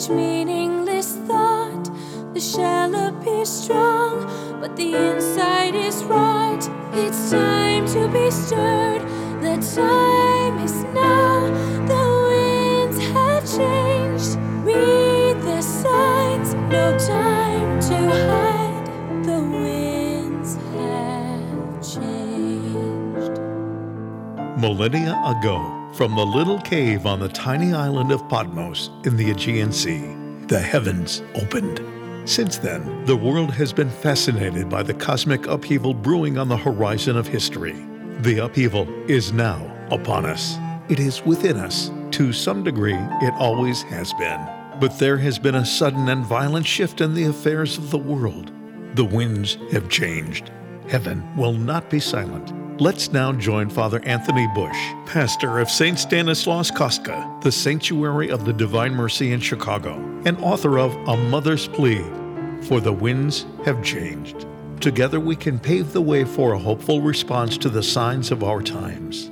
each meaningless thought. The shell appears strong, but the inside is rot. It's time to be stirred. The time is now. The winds have changed. Read the signs. No time to hide. The winds have changed. Millennia ago, from the little cave on the tiny island of Patmos in the Aegean Sea, the heavens opened. Since then, the world has been fascinated by the cosmic upheaval brewing on the horizon of history. The upheaval is now upon us. It is within us. To some degree, it always has been. But there has been a sudden and violent shift in the affairs of the world. The winds have changed. Heaven will not be silent. Let's now join Father Anthony Bush, pastor of St. Stanislaus Kostka, the Sanctuary of the Divine Mercy in Chicago, and author of A Mother's Plea, For the Winds Have Changed. Together we can pave the way for a hopeful response to the signs of our times.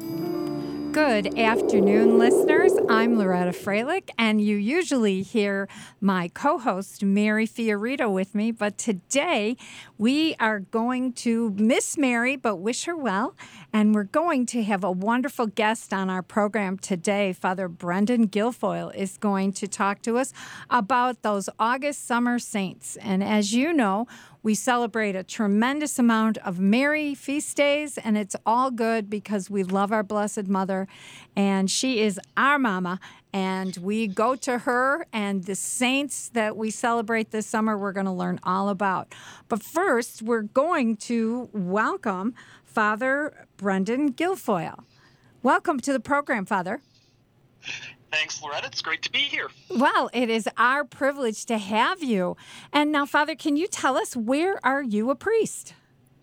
Good afternoon, listeners. I'm Loretta Freilich, and you usually hear my co-host, Mary Fiorito, with me. But today, we are going to miss Mary, but wish her well. And we're going to have a wonderful guest on our program today. Father Brendan Guilfoyle is going to talk to us about those August summer saints. And as you know, we celebrate a tremendous amount of Mary feast days, and it's all good because we love our Blessed Mother, and she is our mama, and we go to her, and the saints that we celebrate this summer, we're going to learn all about. But first, we're going to welcome Father Brendan Guilfoyle. Welcome to the program, Father. Thanks, Loretta. It's great to be here. Well, it is our privilege to have you. And now, Father, can you tell us, where are you a priest?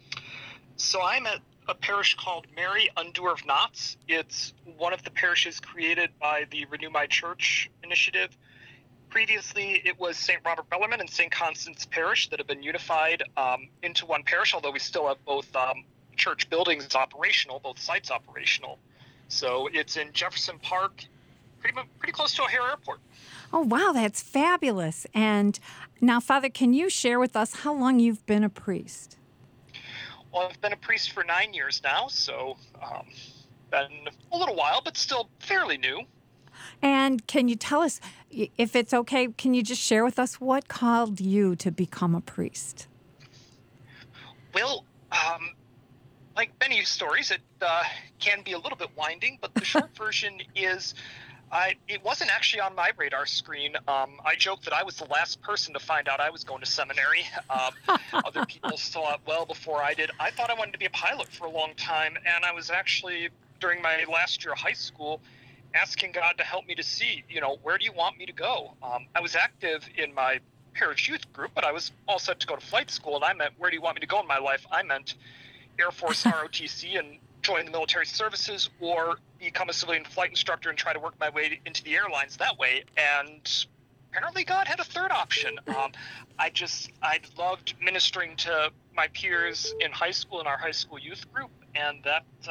So I'm at a parish called Mary Undoer of Knots. It's one of the parishes created by the Renew My Church initiative. Previously, it was St. Robert Bellarmine and St. Constance Parish that have been unified into one parish, although we still have both church buildings operational, both sites operational. So it's in Jefferson Park, pretty close to O'Hare Airport. Oh, wow, that's fabulous. And now, Father, can you share with us how long you've been a priest? Well, I've been a priest for 9 years now, so been a little while, but still fairly new. And can you tell us, if it's okay, can you just share with us what called you to become a priest? Well, like many stories, it can be a little bit winding, but the short version is it wasn't actually on my radar screen. I joke that I was the last person to find out I was going to seminary. Other people saw it well before I did. I thought I wanted to be a pilot for a long time, and I was actually, during my last year of high school, asking God to help me to see, where do you want me to go? I was active in my parish youth group, but I was all set to go to flight school, and I meant, where do you want me to go in my life? I meant Air Force ROTC and join the military services, or become a civilian flight instructor and try to work my way into the airlines that way. And apparently God had a third option. I loved ministering to my peers in high school, in our high school youth group, and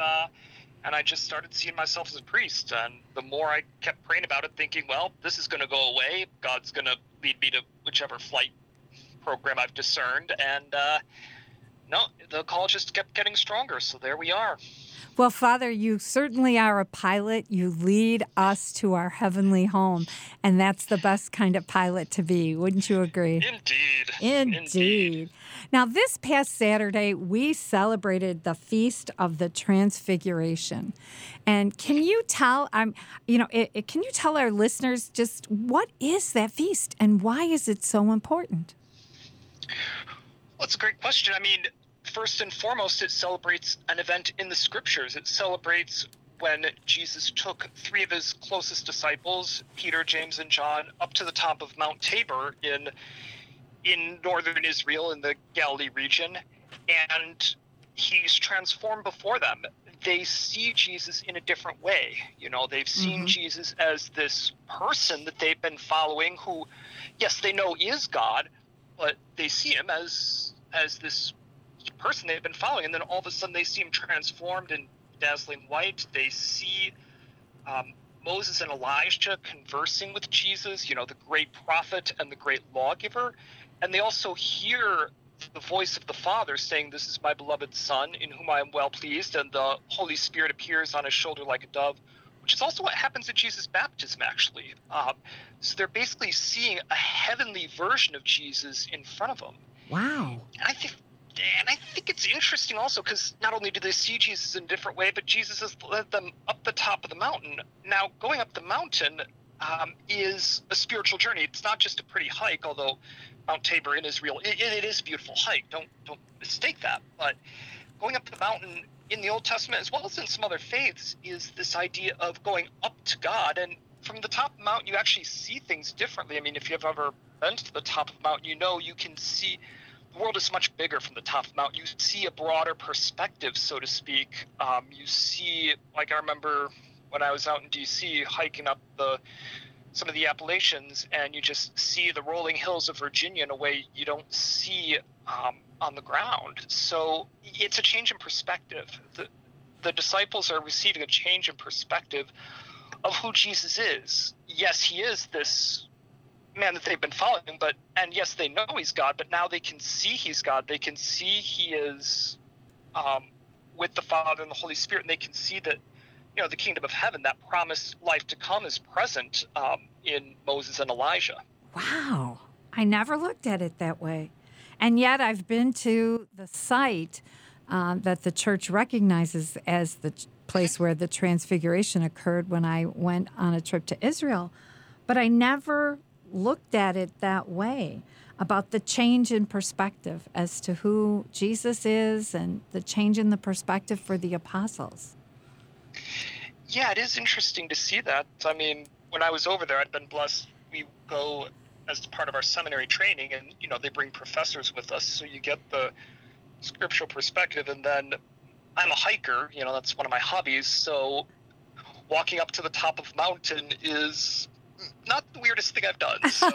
I just started seeing myself as a priest. And the more I kept praying about it, thinking, well, this is going to go away. God's going to lead me to whichever flight program I've discerned. And no, the call just kept getting stronger. So there we are. Well, Father, you certainly are a pilot. You lead us to our heavenly home, and that's the best kind of pilot to be. Wouldn't you agree? Indeed. Now, this past Saturday, we celebrated the Feast of the Transfiguration. And can you tell, can you tell our listeners just what is that feast and why is it so important? Well, that's a great question. I mean, first and foremost, it celebrates an event in the scriptures. It celebrates when Jesus took three of his closest disciples, Peter, James, and John, up to the top of Mount Tabor in northern Israel in the Galilee region, and he's transformed before them. They see Jesus in a different way. They've seen Jesus as this person that they've been following who, yes, they know is God, but they see him as this person they've been following, and then all of a sudden they see him transformed in dazzling white. They see Moses and Elijah conversing with Jesus, the great prophet and the great lawgiver. And they also hear the voice of the Father saying, "This is my beloved Son, in whom I am well pleased," and the Holy Spirit appears on his shoulder like a dove, which is also what happens at Jesus' baptism, actually. So they're basically seeing a heavenly version of Jesus in front of them. Wow. And I think it's interesting also because not only do they see Jesus in a different way, but Jesus has led them up the top of the mountain. Now, going up the mountain is a spiritual journey. It's not just a pretty hike, although Mount Tabor in Israel, it is a beautiful hike. Don't mistake that. But going up the mountain in the Old Testament, as well as in some other faiths, is this idea of going up to God. And from the top of the mountain, you actually see things differently. I mean, if you've ever been to the top of the mountain, you can see the world is much bigger from the top of the mountain. You see a broader perspective, so to speak. You see, like I remember when I was out in D.C. hiking up some of the Appalachians, and you just see the rolling hills of Virginia in a way you don't see on the ground. So it's a change in perspective. The disciples are receiving a change in perspective of who Jesus is. Yes, he is this man that they've been following, and yes, they know he's God, but now they can see he's God. They can see he is with the Father and the Holy Spirit, and they can see that the kingdom of heaven, that promised life to come, is present in Moses and Elijah. Wow. I never looked at it that way. And yet I've been to the site that the church recognizes as the place where the transfiguration occurred when I went on a trip to Israel. But I never looked at it that way, about the change in perspective as to who Jesus is and the change in the perspective for the apostles. Yeah, it is interesting to see that. I mean, when I was over there, I'd been blessed. We go as part of our seminary training, and they bring professors with us, so you get the scriptural perspective. And then I'm a hiker, that's one of my hobbies, so walking up to the top of a mountain is not the weirdest thing I've done. So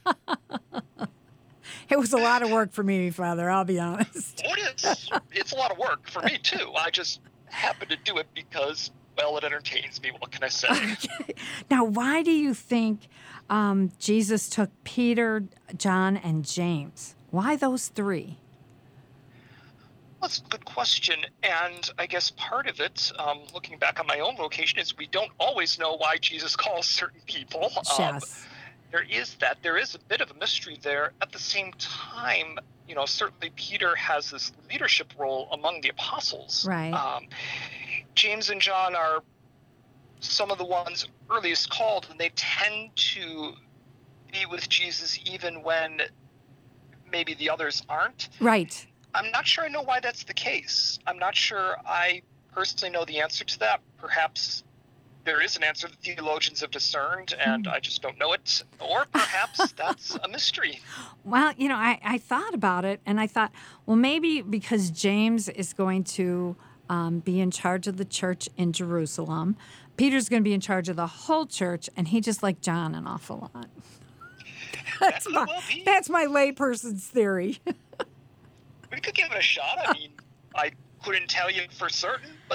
it was a lot of work for me, Father, I'll be honest. Oh, it is. It's a lot of work for me too. I just happen to do it because, well, it entertains me. What can I say? Okay. Now, why do you think Jesus took Peter, John, and James? Why those three? That's a good question. And I guess part of it, looking back on my own vocation, is we don't always know why Jesus calls certain people. Yes. There is a bit of a mystery there. At the same time, certainly Peter has this leadership role among the apostles. Right. James and John are some of the ones earliest called, and they tend to be with Jesus even when maybe the others aren't. Right. I'm not sure I know why that's the case. I'm not sure I personally know the answer to that. Perhaps there is an answer that theologians have discerned, and I just don't know it. Or perhaps that's a mystery. Well, I thought about it, and I thought, well, maybe because James is going to be in charge of the church in Jerusalem, Peter's going to be in charge of the whole church, and he just liked John an awful lot. That's my layperson's theory. We could give it a shot. I mean, I couldn't tell you for certain, but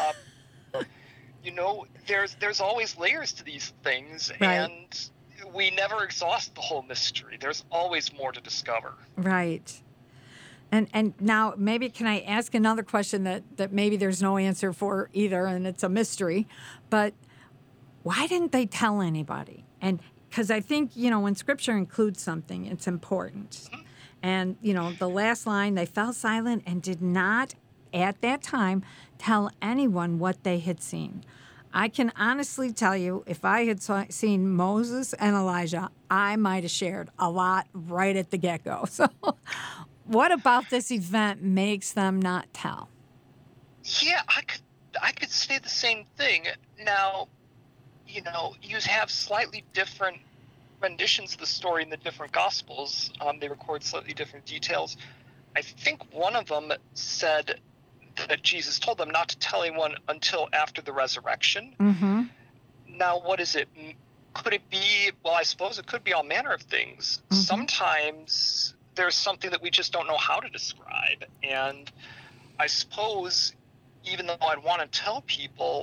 there's always layers to these things, right. And we never exhaust the whole mystery. There's always more to discover. Right. And now maybe can I ask another question that maybe there's no answer for either, and it's a mystery, but why didn't they tell anybody? And because I think, when Scripture includes something, it's important. Mm-hmm. And, the last line, they fell silent and did not, at that time, tell anyone what they had seen. I can honestly tell you, if I had seen Moses and Elijah, I might have shared a lot right at the get-go. So what about this event makes them not tell? Yeah, I could say the same thing. Now, you have slightly different renditions of the story in the different Gospels. They record slightly different details. I think one of them said that Jesus told them not to tell anyone until after the resurrection. Mm-hmm. Now, what is it? Could it be, well, I suppose it could be all manner of things. Mm-hmm. Sometimes there's something that we just don't know how to describe. And I suppose, even though I'd want to tell people,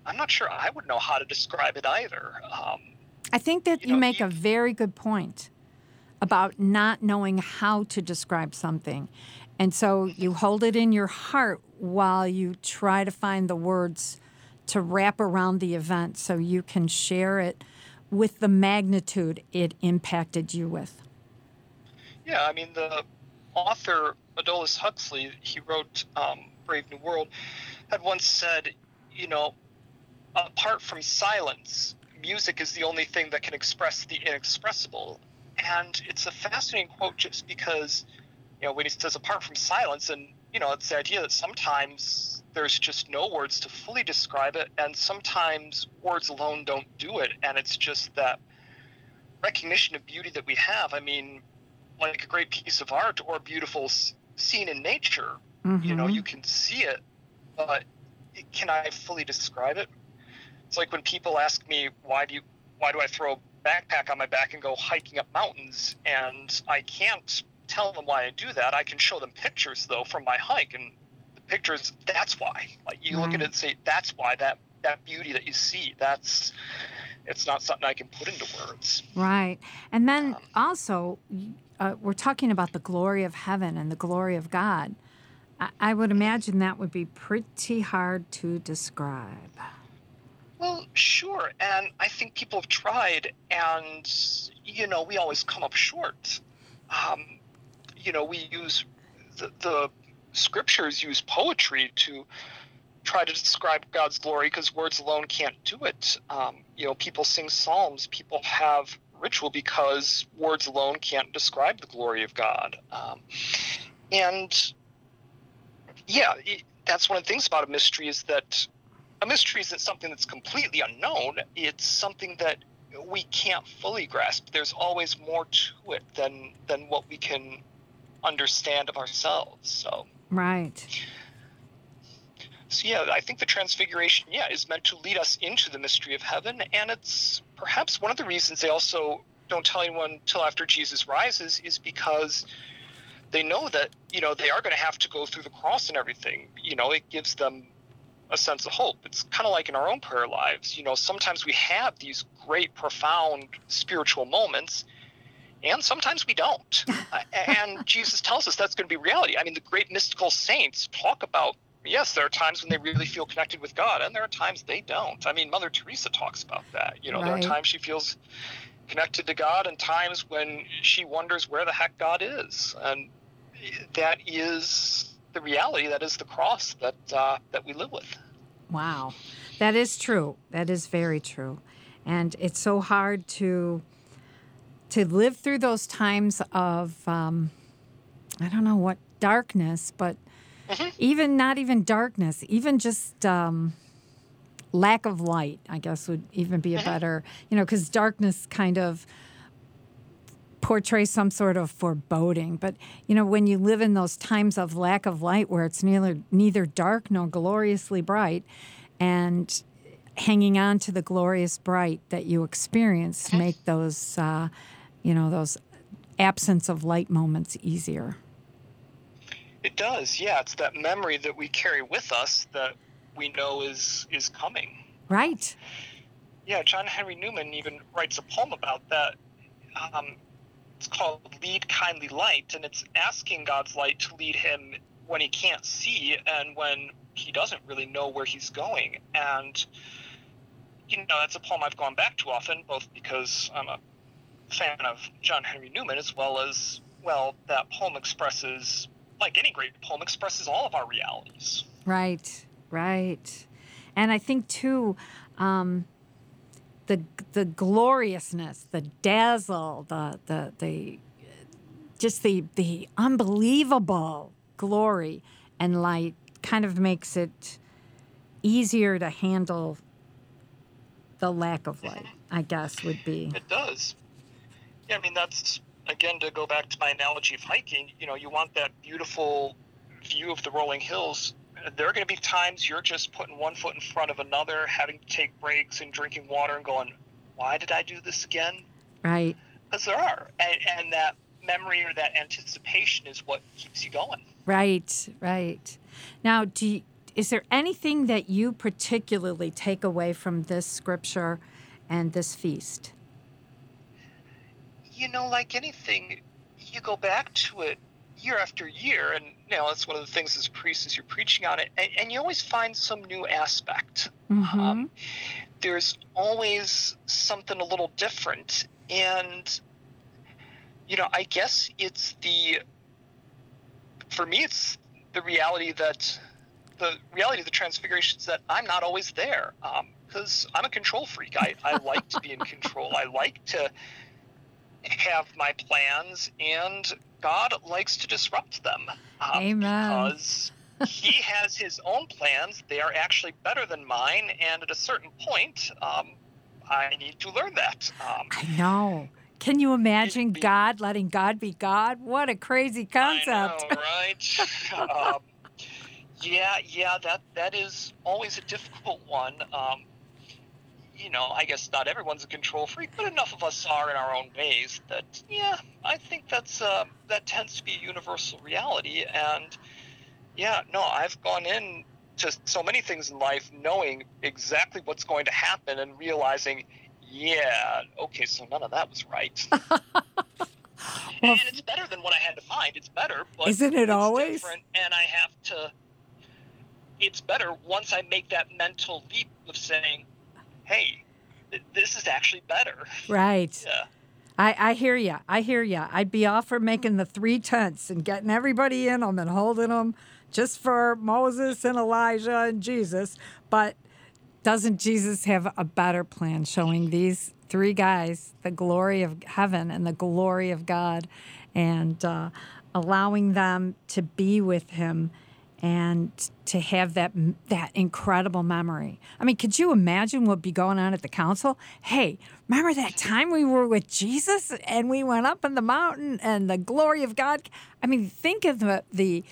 I'm not sure I would know how to describe it either. I think that you know, make a very good point about not knowing how to describe something. And so you hold it in your heart while you try to find the words to wrap around the event so you can share it with the magnitude it impacted you with. Yeah, I mean, the author Aldous Huxley, he wrote Brave New World, had once said, you know, apart from silence, music is the only thing that can express the inexpressible. And it's a fascinating quote just because, you know, when he says apart from silence, and, you know, it's the idea that sometimes there's just no words to fully describe it, and sometimes words alone don't do it. And it's just that recognition of beauty that we have. I mean, like a great piece of art or a beautiful scene in nature, you know, you can see it, but can I fully describe it? It's like when people ask me, why do I throw a backpack on my back and go hiking up mountains? And I can't tell them why I do that. I can show them pictures though from my hike, and the pictures, that's why. Like you look at it and say, that's why, that beauty that you see, it's not something I can put into words. Right. And then also, we're talking about the glory of heaven and the glory of God. I would imagine that would be pretty hard to describe. Well, sure. And I think people have tried, and, you know, we always come up short. You know, we use the scriptures use poetry to try to describe God's glory because words alone can't do it. You know, people sing psalms, people have ritual because words alone can't describe the glory of God. And yeah, that's one of the things about a mystery is that a mystery isn't something that's completely unknown. It's something that we can't fully grasp. There's always more to it than what we can understand of ourselves. So right. So yeah, I think the Transfiguration, is meant to lead us into the mystery of heaven, and it's perhaps one of the reasons they also don't tell anyone till after Jesus rises is because they know that, you know, they are going to have to go through the cross and everything. You know, it gives them a sense of hope. It's kind of like in our own prayer lives. You know, sometimes we have these great, profound spiritual moments, and sometimes we don't. And Jesus tells us that's going to be reality. I mean, the great mystical saints talk about, yes, there are times when they really feel connected with God, and there are times they don't. I mean, Mother Teresa talks about that. You know, right. There are times she feels connected to God and times when she wonders where the heck God is. And that is the reality. That is the cross that we live with. Wow. That is true. That is very true. And it's so hard to live through those times of, I don't know what darkness, but even not even darkness, even just lack of light, I guess would even be a better, you know, because darkness kind of portrays some sort of foreboding. But, you know, when you live in those times of lack of light where it's neither dark nor gloriously bright, and hanging on to the glorious bright that you experience make those, those absence of light moments easier. It does, yeah. It's that memory that we carry with us that we know is coming. Right. Yeah, John Henry Newman even writes a poem about that. It's called Lead Kindly Light, and it's asking God's light to lead him when he can't see and when he doesn't really know where he's going. And, you know, that's a poem I've gone back to often, both because I'm a fan of John Henry Newman as well as, well, that poem expresses, like any great poem, expresses all of our realities. Right, right. And I think, too, the gloriousness, the dazzle, the unbelievable glory and light kind of makes it easier to handle the lack of light, I guess, would be. It does. Yeah, I mean, that's, again, to go back to my analogy of hiking, you know, you want that beautiful view of the rolling hills. There are going to be times you're just putting one foot in front of another, having to take breaks and drinking water and going, why did I do this again? Right. Because there are. And that memory or that anticipation is what keeps you going. Right, right. Now, is there anything that you particularly take away from this scripture and this feast? Like anything, you go back to it year after year, and that's one of the things as a priest as you're preaching on it, and you always find some new aspect. Mm-hmm. There's always something a little different, and I guess for me it's the reality of the Transfiguration is that I'm not always there, because I'm a control freak. I like to be in control. I like to have my plans, and God likes to disrupt them. Amen. Because he has his own plans. They are actually better than mine, and at a certain point, I need to learn that. I know. Can you imagine God letting God be God? What a crazy concept. I know, right? Yeah, that is always a difficult one. I guess not everyone's a control freak, but enough of us are in our own ways that, I think that tends to be a universal reality. And I've gone in to so many things in life knowing exactly what's going to happen and realizing, okay, so none of that was right. And it's better than what I had to find. It's better, but isn't it always different, and I have to. It's better once I make that mental leap of saying, hey, this is actually better. Right. Yeah. I hear you. I'd be all for making the 3 tents and getting everybody in them and holding them just for Moses and Elijah and Jesus. But doesn't Jesus have a better plan, showing these 3 guys the glory of heaven and the glory of God, and allowing them to be with him and to have that incredible memory? I mean, could you imagine what would be going on at the council? Hey, remember that time we were with Jesus and we went up in the mountain and the glory of God? I mean, think of that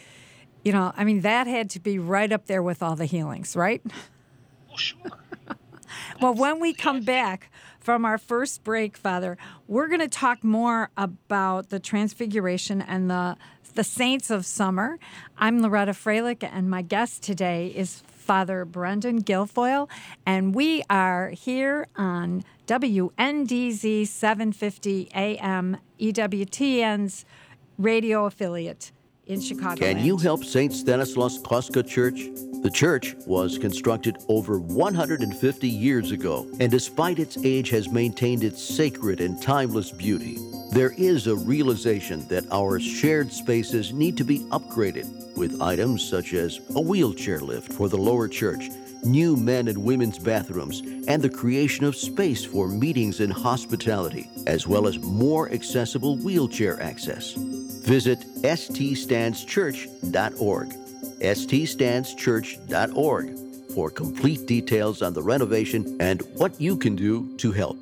had to be right up there with all the healings, right? Oh, sure. Well, when we come back from our first break, Father, we're going to talk more about the Transfiguration and the saints of summer. I'm Loretta Freilich, and my guest today is Father Brendan Guilfoyle, and we are here on WNDZ 750 AM, EWTN's radio affiliate in Chicago. Can you help St. Stanislaus Kostka Church? The church was constructed over 150 years ago, and despite its age has maintained its sacred and timeless beauty. There is a realization that our shared spaces need to be upgraded with items such as a wheelchair lift for the lower church, new men and women's bathrooms, and the creation of space for meetings and hospitality, as well as more accessible wheelchair access. Visit ststandschurch.org, ststandschurch.org, for complete details on the renovation and what you can do to help.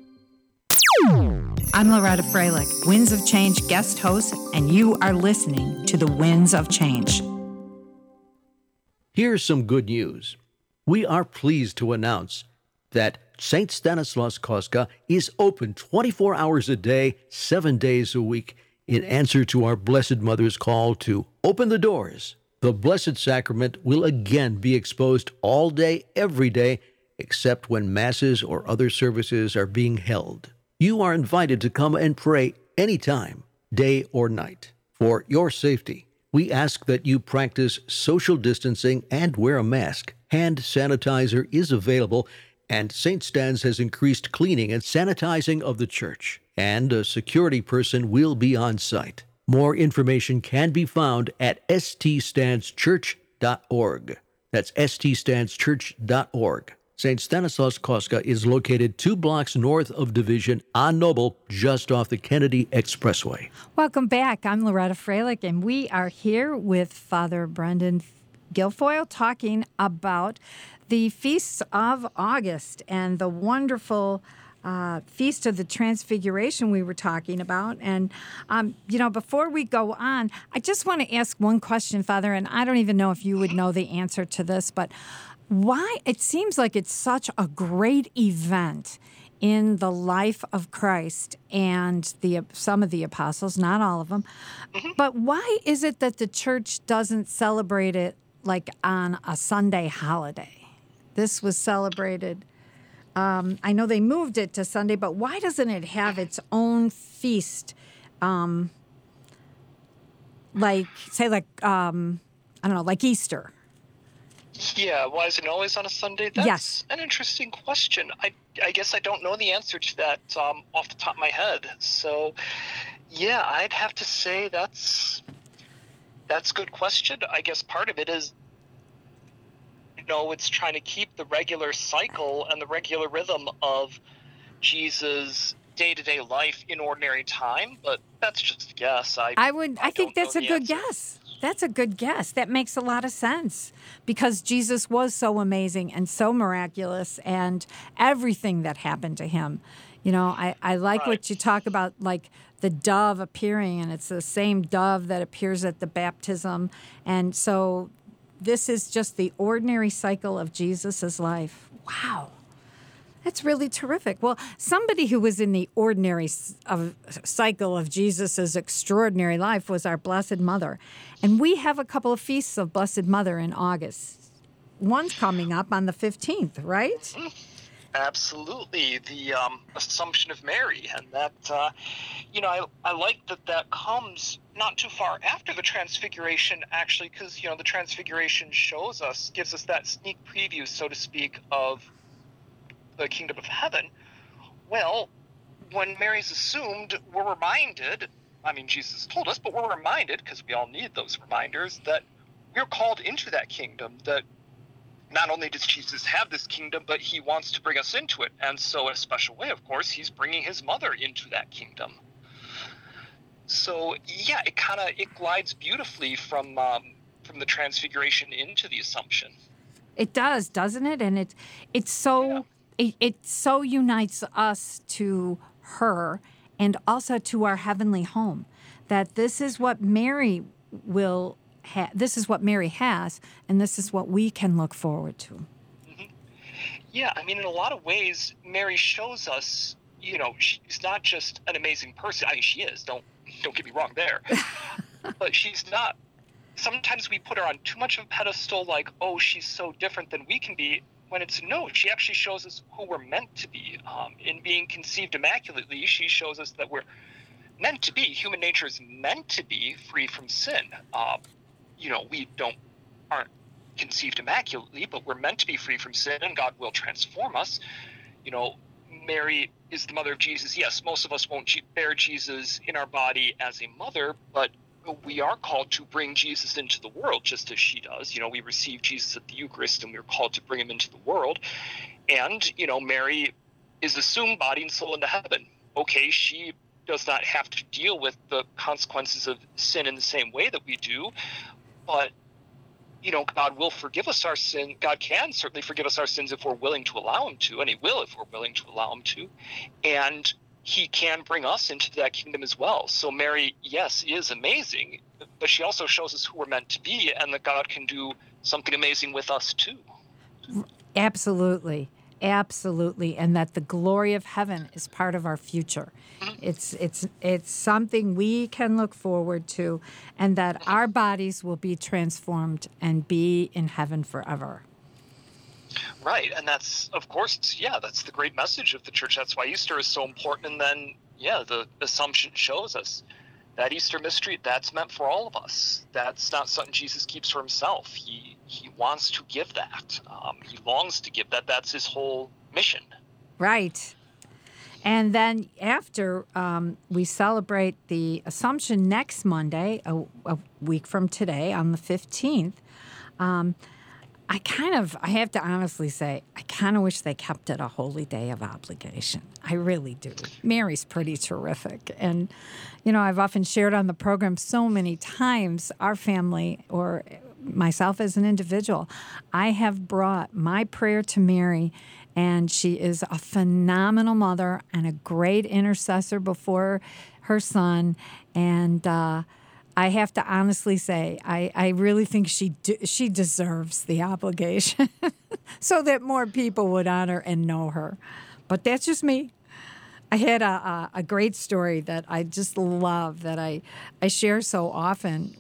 I'm Loretta Freilich, Winds of Change guest host, and you are listening to the Winds of Change. Here's some good news. We are pleased to announce that St. Stanislaus Kostka is open 24 hours a day, 7 days a week, in answer to our Blessed Mother's call to open the doors. The Blessed Sacrament will again be exposed all day, every day, except when masses or other services are being held. You are invited to come and pray anytime, day or night. For your safety, we ask that you practice social distancing and wear a mask. Hand sanitizer is available, and St. Stan's has increased cleaning and sanitizing of the church, and a security person will be on site. More information can be found at ststandschurch.org. That's ststandschurch.org. St. Stanislaus Kostka is located 2 blocks north of Division on Noble, just off the Kennedy Expressway. Welcome back. I'm Loretta Freilich, and we are here with Father Brendan Guilfoyle talking about the Feasts of August and the wonderful Feast of the Transfiguration we were talking about. And, before we go on, I just want to ask one question, Father, and I don't even know if you would know the answer to this, but why it seems like it's such a great event in the life of Christ and some of the apostles, not all of them, but why is it that the church doesn't celebrate it like on a Sunday holiday. This was celebrated. I know they moved it to Sunday, but why doesn't it have its own feast? Like, say, like, I don't know, like Easter. Yeah, why is it always on a Sunday? That's Yes. an interesting question. I guess I don't know the answer to that off the top of my head. So, yeah, I'd have to say that's a good question. I guess part of it is, it's trying to keep the regular cycle and the regular rhythm of Jesus' day-to-day life in ordinary time, but that's just a guess. I think that's a good answer. guess. That's a good guess. That makes a lot of sense because Jesus was so amazing and so miraculous and everything that happened to him. I like what you talk about, like the dove appearing, and it's the same dove that appears at the baptism. And so this is just the ordinary cycle of Jesus's life. Wow. That's really terrific. Well, somebody who was in the ordinary cycle of Jesus's extraordinary life was our Blessed Mother. And we have a couple of feasts of Blessed Mother in August. One's coming up on the 15th, right? Absolutely. The Assumption of Mary. And that, I like that comes not too far after the Transfiguration, actually, because, the Transfiguration gives us that sneak preview, so to speak, of the kingdom of heaven. Well, when Mary's assumed, we're reminded, Jesus told us, but we're reminded, because we all need those reminders, that we're called into that kingdom, that not only does Jesus have this kingdom, but he wants to bring us into it. And so in a special way, of course, he's bringing his mother into that kingdom. So, yeah, it glides beautifully from the Transfiguration into the Assumption. It does, doesn't it? And it's so... Yeah. It so unites us to her and also to our heavenly home, that this is what Mary this is what Mary has, and this is what we can look forward to. Mm-hmm. Yeah, in a lot of ways, Mary shows us, she's not just an amazing person. She is. Don't get me wrong there, but she's not. Sometimes we put her on too much of a pedestal, like, oh, she's so different than we can be. When it's no, she actually shows us who we're meant to be. In being conceived immaculately, she shows us that we're meant to be. Human nature is meant to be free from sin. We aren't conceived immaculately, but we're meant to be free from sin, and God will transform us. Mary is the mother of Jesus. Yes, most of us won't bear Jesus in our body as a mother, but we are called to bring Jesus into the world, just as she does. We receive Jesus at the Eucharist, and we're called to bring him into the world. And, Mary is assumed body and soul into heaven. Okay, she does not have to deal with the consequences of sin in the same way that we do, but, God will forgive us our sin. God can certainly forgive us our sins if we're willing to allow him to, and he will if we're willing to allow him to. And he can bring us into that kingdom as well. So Mary, yes, is amazing, but she also shows us who we're meant to be, and that God can do something amazing with us too. Absolutely. Absolutely. And that the glory of heaven is part of our future. Mm-hmm. It's something we can look forward to, and that our bodies will be transformed and be in heaven forever. Right, and that's, of course, that's the great message of the church. That's why Easter is so important. And then, the Assumption shows us that Easter mystery, that's meant for all of us. That's not something Jesus keeps for himself. He wants to give that. He longs to give that. That's his whole mission. Right. And then after we celebrate the Assumption next Monday, a week from today, on the 15th, I have to honestly say, I kind of wish they kept it a holy day of obligation. I really do. Mary's pretty terrific. And, I've often shared on the program so many times, our family, or myself as an individual, I have brought my prayer to Mary, and she is a phenomenal mother and a great intercessor before her son. And, I have to honestly say, I really think she deserves the obligation so that more people would honor and know her. But that's just me. I had a great story that I just love, that I share so often when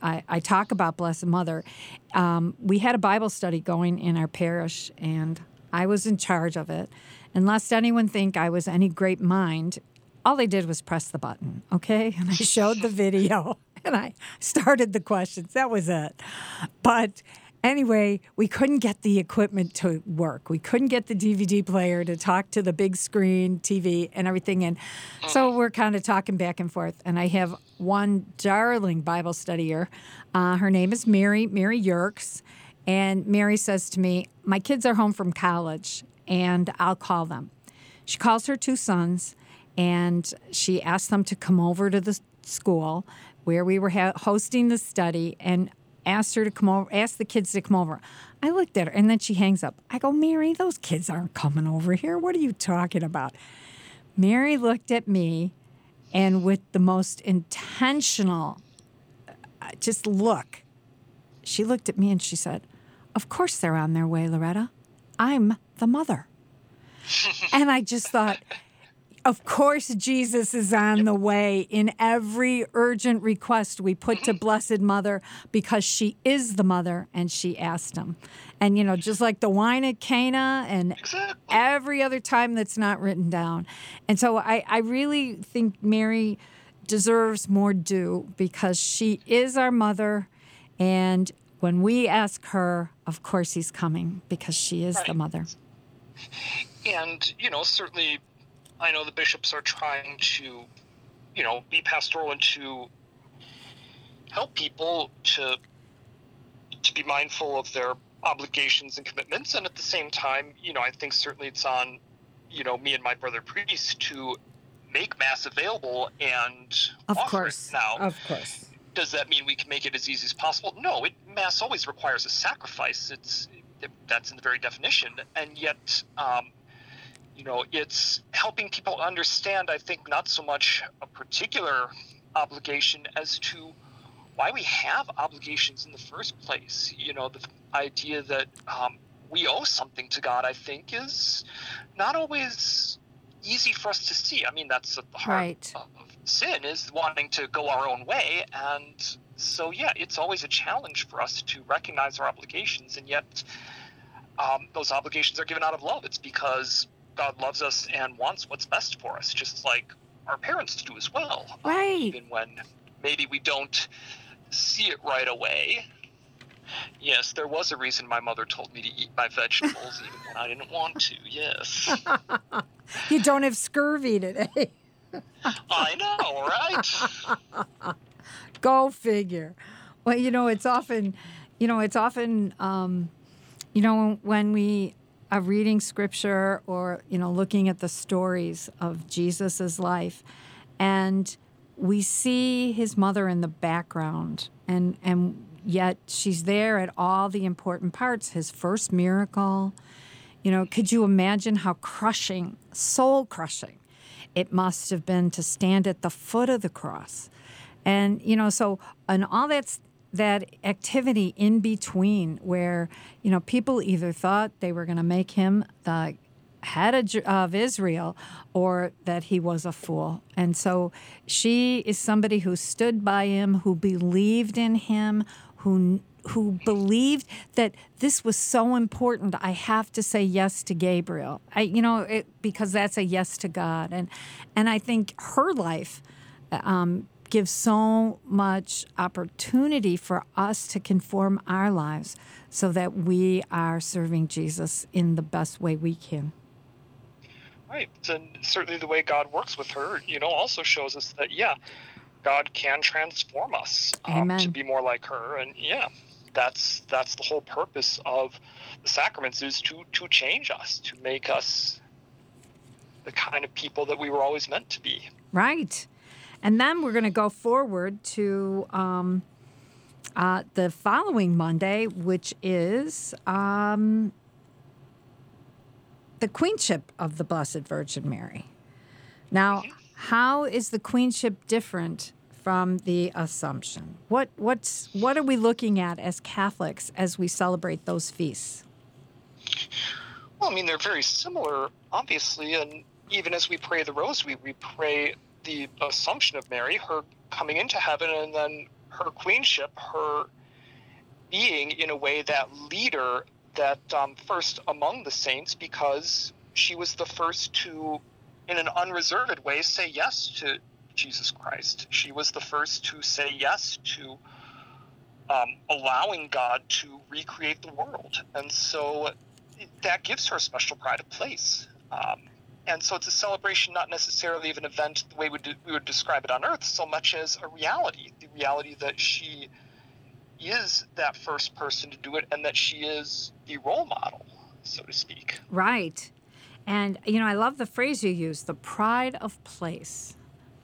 I talk about Blessed Mother. We had a Bible study going in our parish, and I was in charge of it. And lest anyone think I was any great mind, all they did was press the button, okay? And I showed the video, and I started the questions. That was it. But anyway, we couldn't get the equipment to work. We couldn't get the DVD player to talk to the big screen TV and everything. And so we're kind of talking back and forth. And I have one darling Bible studier. Her name is Mary Yerkes. And Mary says to me, my kids are home from college, and I'll call them. She calls her 2 sons, and she asked them to come over to the school where we were hosting the study, and asked her to come over, asked the kids to come over. I looked at her, and then she hangs up. I go, Mary, those kids aren't coming over here. What are you talking about? Mary looked at me, and with the most intentional just look, she looked at me and she said, of course they're on their way, Loretta. I'm the mother. And I just thought, of course Jesus is on the way in every urgent request we put to Blessed Mother, because she is the mother and she asked him. And, you know, just like the wine at Cana and every other time that's not written down. And so I really think Mary deserves more due, because she is our mother. And when we ask her, of course he's coming, because she is the mother. And, you know, certainly I know the bishops are trying to, you know, be pastoral and to help people to be mindful of their obligations and commitments. And at the same time, you know, I think certainly it's on, you know, me and my brother priest to make Mass available and offer it. Now, of course. Does that mean we can make it as easy as possible? No, Mass always requires a sacrifice. That's in the very definition. And yet, you know, it's helping people understand, I think, not so much a particular obligation as to why we have obligations in the first place. You know, the idea that we owe something to God, I think, is not always easy for us to see. I mean, that's at the heart of sin, is wanting to go our own way. And so, yeah, it's always a challenge for us to recognize our obligations. And yet those obligations are given out of love. It's because God loves us and wants what's best for us, just like our parents do as well. Right. Even when maybe we don't see it right away. Yes, there was a reason my mother told me to eat my vegetables even when I didn't want to, yes. You don't have scurvy today. I know, right? Go figure. Well, you know, it's often, when we are reading scripture or, you know, looking at the stories of Jesus's life, and we see his mother in the background, and yet she's there at all the important parts. His first miracle, you know, could you imagine how crushing, soul crushing it must have been to stand at the foot of the cross? And, you know, so, and all that activity in between where, you know, people either thought they were going to make him the head of Israel or that he was a fool. And so she is somebody who stood by him, who believed in him, who believed that this was so important. I have to say yes to Gabriel. Because that's a yes to God. And I think her life gives so much opportunity for us to conform our lives so that we are serving Jesus in the best way we can. Right. And certainly the way God works with her, you know, also shows us that, yeah, God can transform us to be more like her. And yeah, that's the whole purpose of the sacraments, is to change us, to make us the kind of people that we were always meant to be. Right. And then we're going to go forward to the following Monday, which is the Queenship of the Blessed Virgin Mary. Now, how is the Queenship different from the Assumption? What are we looking at as Catholics as we celebrate those feasts? Well, I mean, they're very similar, obviously, and even as we pray the Rosary, we pray the Assumption of Mary, her coming into heaven, and then her queenship, her being in a way that leader, that first among the saints, because she was the first to, in an unreserved way, say yes to Jesus Christ. She was the first to say yes to allowing God to recreate the world. And so that gives her a special pride of place. And so it's a celebration, not necessarily of an event the way we would describe it on earth, so much as a reality, the reality that she is that first person to do it, and that she is the role model, so to speak. Right. And, I love the phrase you use, the pride of place.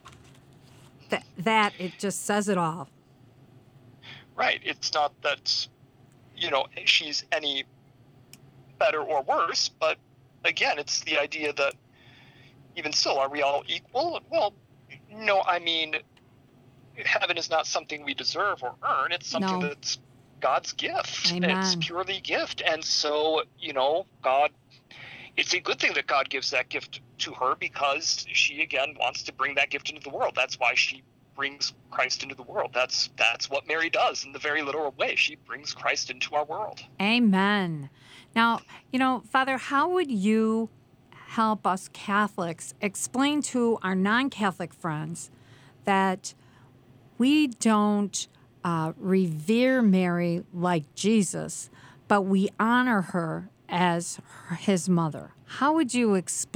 That it just says it all. Right. It's not that, she's any better or worse, but again, it's the idea that even still, are we all equal? Well, no, I mean, heaven is not something we deserve or earn. It's something that's God's gift. Amen. It's purely gift. And so, God, it's a good thing that God gives that gift to her, because she, again, wants to bring that gift into the world. That's why she brings Christ into the world. That's what Mary does in the very literal way. She brings Christ into our world. Amen. Now, Father, how would you help us Catholics explain to our non-Catholic friends that we don't revere Mary like Jesus, but we honor her as his mother? How would you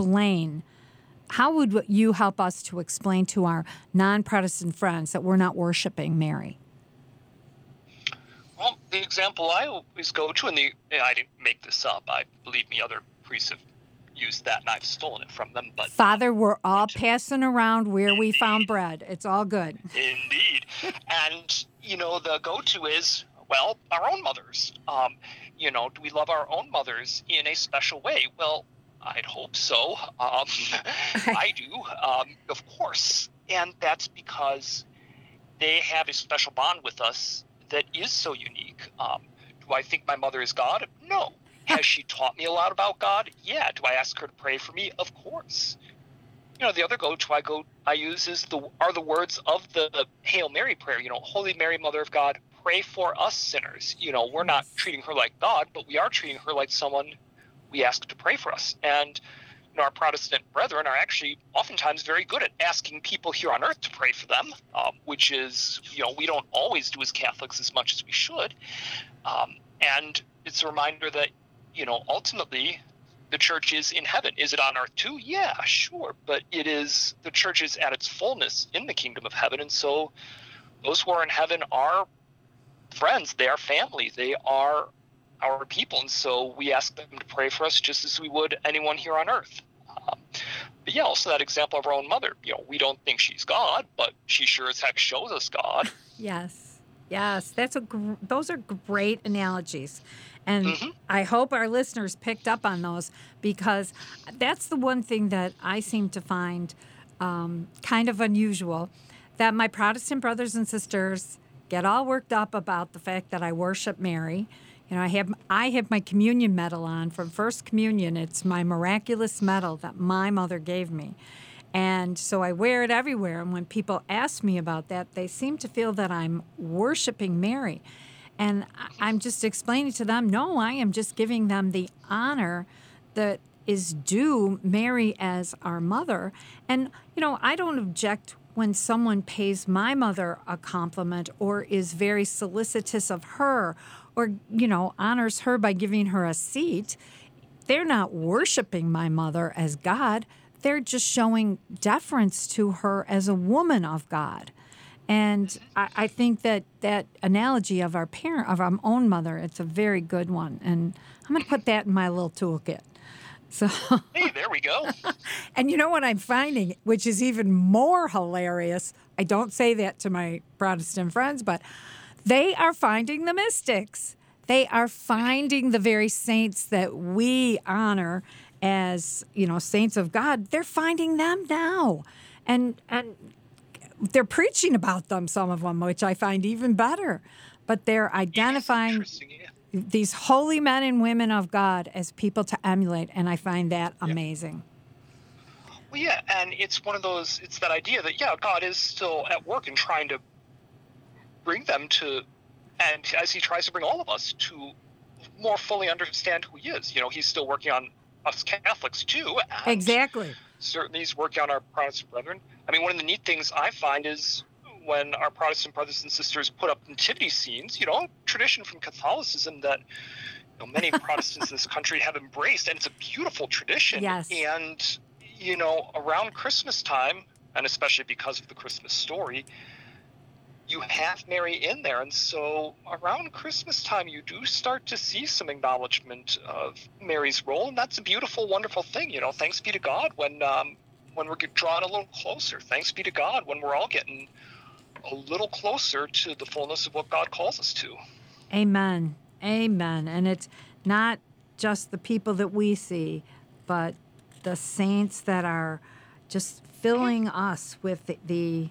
help us to explain to our non-Protestant friends that we're not worshiping Mary? Well, the example I always go to, and I didn't make this up, believe me, other priests have used that, and I've stolen it from them. But Father, we're all passing around where we found bread. It's all good. Indeed. And, the go-to is, well, our own mothers. Do we love our own mothers in a special way? Well, I'd hope so. I do, of course. And that's because they have a special bond with us that is so unique. Do I think my mother is God? No. Has she taught me a lot about God? Yeah. Do I ask her to pray for me? Of course. The other go-to I use are the words of the Hail Mary prayer. Holy Mary, Mother of God, pray for us sinners. We're not treating her like God, but we are treating her like someone we ask to pray for us. And our Protestant brethren are actually oftentimes very good at asking people here on earth to pray for them, which is, we don't always do as Catholics as much as we should. And it's a reminder that, ultimately the church is in heaven. Is it on earth too? Yeah, sure. But the church is at its fullness in the kingdom of heaven. And so those who are in heaven are friends. They are family. They are our people. And so we ask them to pray for us just as we would anyone here on earth. But yeah, also that example of our own mother. We don't think she's God, but she sure as heck shows us God. Yes. Those are great analogies. And I hope our listeners picked up on those, because that's the one thing that I seem to find kind of unusual, that my Protestant brothers and sisters get all worked up about the fact that I worship Mary. I have my communion medal on from First Communion. It's my miraculous medal that my mother gave me. And so I wear it everywhere. And when people ask me about that, they seem to feel that I'm worshiping Mary. And I'm just explaining to them, no, I am just giving them the honor that is due Mary as our mother. And, I don't object when someone pays my mother a compliment or is very solicitous of her or, honors her by giving her a seat. They're not worshiping my mother as God. They're just showing deference to her as a woman of God. And I think that analogy of our own mother, it's a very good one. And I'm going to put that in my little toolkit. So, hey, there we go. And you know what I'm finding, which is even more hilarious? I don't say that to my Protestant friends, but they are finding the mystics. They are finding the very saints that we honor as, saints of God. They're finding them now. And they're preaching about them, some of them, which I find even better. But they're identifying these holy men and women of God as people to emulate, and I find that amazing. Well, yeah, and it's one of those, it's that idea that, God is still at work and trying to bring them to, and as he tries to bring all of us to more fully understand who he is. He's still working on us Catholics too. And Exactly. certainly he's working on our Protestant brethren. I mean, one of the neat things I find is when our Protestant brothers and sisters put up nativity scenes, tradition from Catholicism that many Protestants in this country have embraced, and it's a beautiful tradition. Yes. And, around Christmas time, and especially because of the Christmas story, you have Mary in there. And so around Christmas time, you do start to see some acknowledgement of Mary's role. And that's a beautiful, wonderful thing. Thanks be to God when we're drawn a little closer. Thanks be to God when we're all getting a little closer to the fullness of what God calls us to. Amen. Amen. And it's not just the people that we see, but the saints that are just filling us with the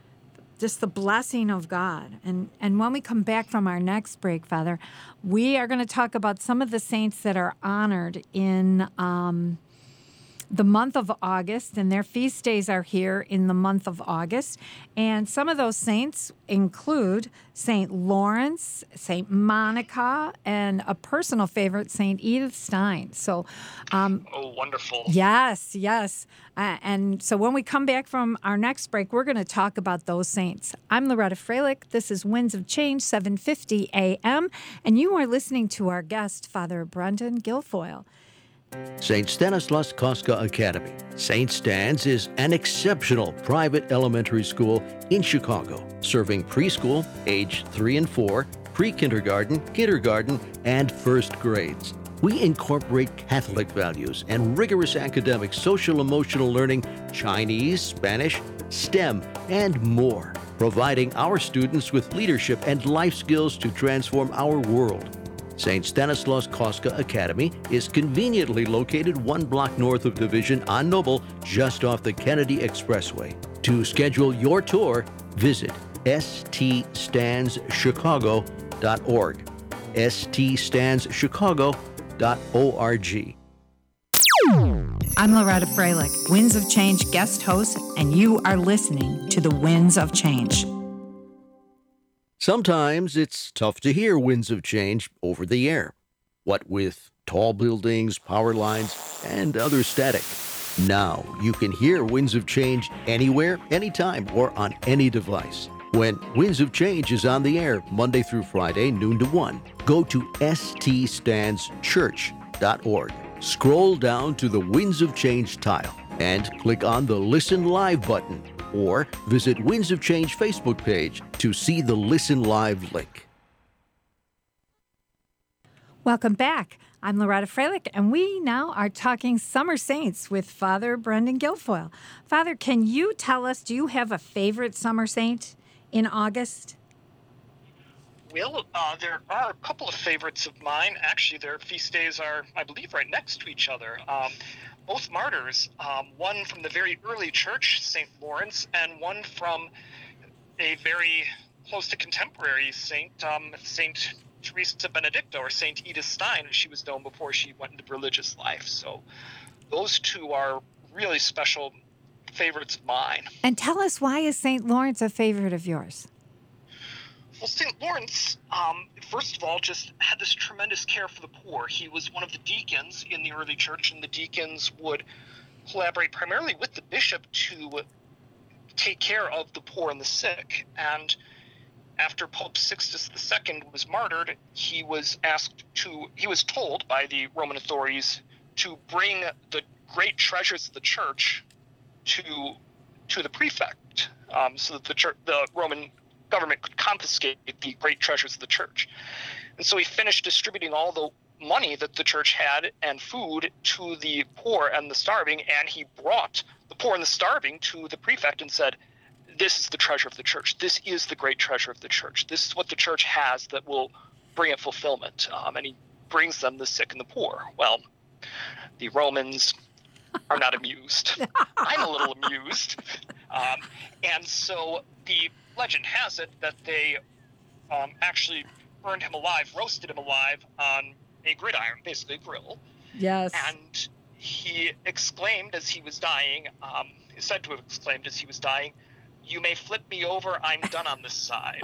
blessing of God. And when we come back from our next break, Father, we are going to talk about some of the saints that are honored in the month of August, and their feast days are here in the month of August. And some of those saints include St. Lawrence, St. Monica, and a personal favorite, St. Edith Stein. So, oh, wonderful. Yes. And so when we come back from our next break, we're going to talk about those saints. I'm Loretta Freilich. This is Winds of Change, 750 AM, and you are listening to our guest, Father Brendan Guilfoyle. St. Stanislaus Kostka Academy. St. Stan's is an exceptional private elementary school in Chicago, serving preschool, age 3 and 4, pre-kindergarten, kindergarten, and first grades. We incorporate Catholic values and rigorous academic social-emotional learning, Chinese, Spanish, STEM, and more, providing our students with leadership and life skills to transform our world. St. Stanislaus Kostka Academy is conveniently located 1 block north of Division on Noble, just off the Kennedy Expressway. To schedule your tour, visit ststandschicago.org. ststandschicago.org. I'm Loretta Freilich, Winds of Change guest host, and you are listening to the Winds of Change. Sometimes it's tough to hear Winds of Change over the air, what with tall buildings, power lines, and other static. Now you can hear Winds of Change anywhere, anytime, or on any device. When Winds of Change is on the air Monday through Friday, noon to 1, go to ststandschurch.org. Scroll down to the Winds of Change tile and click on the Listen Live button, or visit Winds of Change Facebook page to see the Listen Live link. Welcome back. I'm Loretta Freilich, and we now are talking Summer Saints with Father Brendan Guilfoyle. Father, can you tell us, do you have a favorite summer saint in August? Well, there are a couple of favorites of mine. Actually, their feast days are, I believe, right next to each other. Both martyrs, one from the very early church, St. Lawrence, and one from a very close to contemporary saint, St. Teresa Benedicta, or St. Edith Stein, as she was known before she went into religious life. So those two are really special favorites of mine. And tell us, why is St. Lawrence a favorite of yours? Well, St. Lawrence, first of all, just had this tremendous care for the poor. He was one of the deacons in the early church, and the deacons would collaborate primarily with the bishop to take care of the poor and the sick. And after Pope Sixtus II was martyred, he was told by the Roman authorities to bring the great treasures of the church to the prefect, so that the Roman government could confiscate the great treasures of the church. And so he finished distributing all the money that the church had and food to the poor and the starving, and he brought the poor and the starving to the prefect and said, "This is the treasure of the church. This is the great treasure of the church. This is what the church has that will bring it fulfillment." And he brings them the sick and the poor. Well, the Romans are not amused. I'm a little amused. And so the legend has it that they actually burned him alive, roasted him alive on a gridiron, basically a grill. Yes. And he exclaimed as he was dying, is said to have exclaimed as he was dying, You may flip me over. I'm done on this side.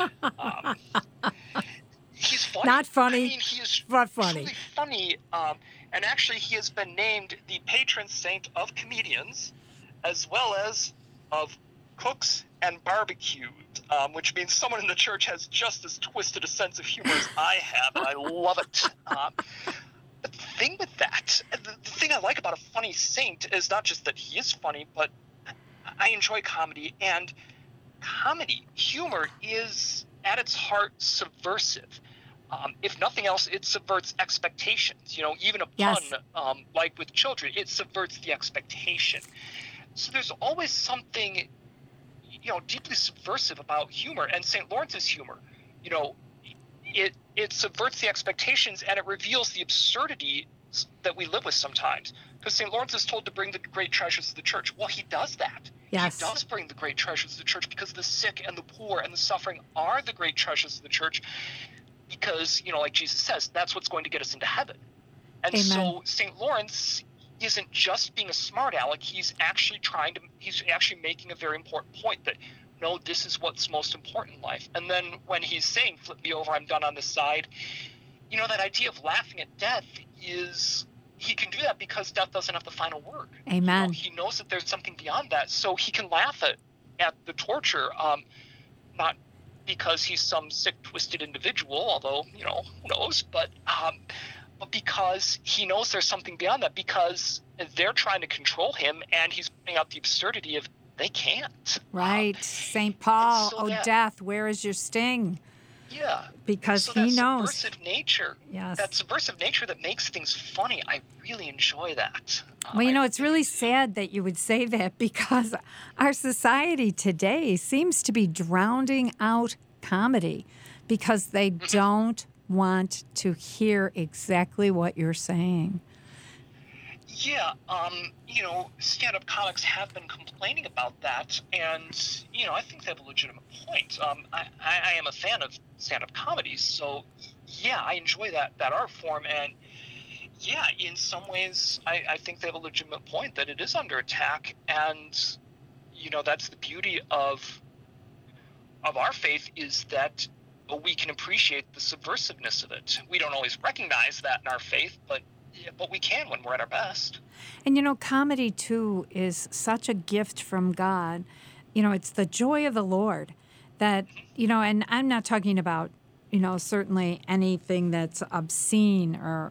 He's funny. Not funny, I mean, he is but funny. truly funny. And actually, he has been named the patron saint of comedians, as well as of cooks and barbecues, which means someone in the church has just as twisted a sense of humor as I have, and I love it. The thing with that, the thing I like about a funny saint is not just that he is funny, but I enjoy comedy, and humor is at its heart subversive. If nothing else, it subverts expectations. Even a pun, like with children, it subverts the expectation. So there's always something, deeply subversive about humor, and St. Lawrence's humor. It subverts the expectations, and it reveals the absurdity that we live with sometimes. Because St. Lawrence is told to bring the great treasures of the church. Well, he does that. Yes. He does bring the great treasures of the church, because the sick and the poor and the suffering are the great treasures of the church. Because, like Jesus says, that's what's going to get us into heaven. And Amen. So St. Lawrence isn't just being a smart aleck. He's actually making a very important point that, no, this is what's most important in life. And then when he's saying, flip me over, I'm done on this side, that idea of laughing at death is, he can do that because death doesn't have the final word. Amen. He knows that there's something beyond that, so he can laugh at the torture, not because he's some sick, twisted individual, although, who knows, but because he knows there's something beyond that, because they're trying to control him, and he's pointing out the absurdity of they can't. Right. St. Paul, so death, where is your sting? Yeah. Because so he that knows. Subversive nature. Yes. That subversive nature that makes things funny, I really enjoy that. Well, it's really sad that you would say that, because our society today seems to be drowning out comedy because they don't want to hear exactly what you're saying. Yeah, stand-up comics have been complaining about that, and, I think they have a legitimate point. I am a fan of stand-up comedies, so, yeah, I enjoy that art form, and, yeah, in some ways, I think they have a legitimate point that it is under attack, and, that's the beauty of our faith, is that we can appreciate the subversiveness of it. We don't always recognize that in our faith, but we can when we're at our best. And, comedy, too, is such a gift from God. It's the joy of the Lord that, and I'm not talking about, certainly anything that's obscene or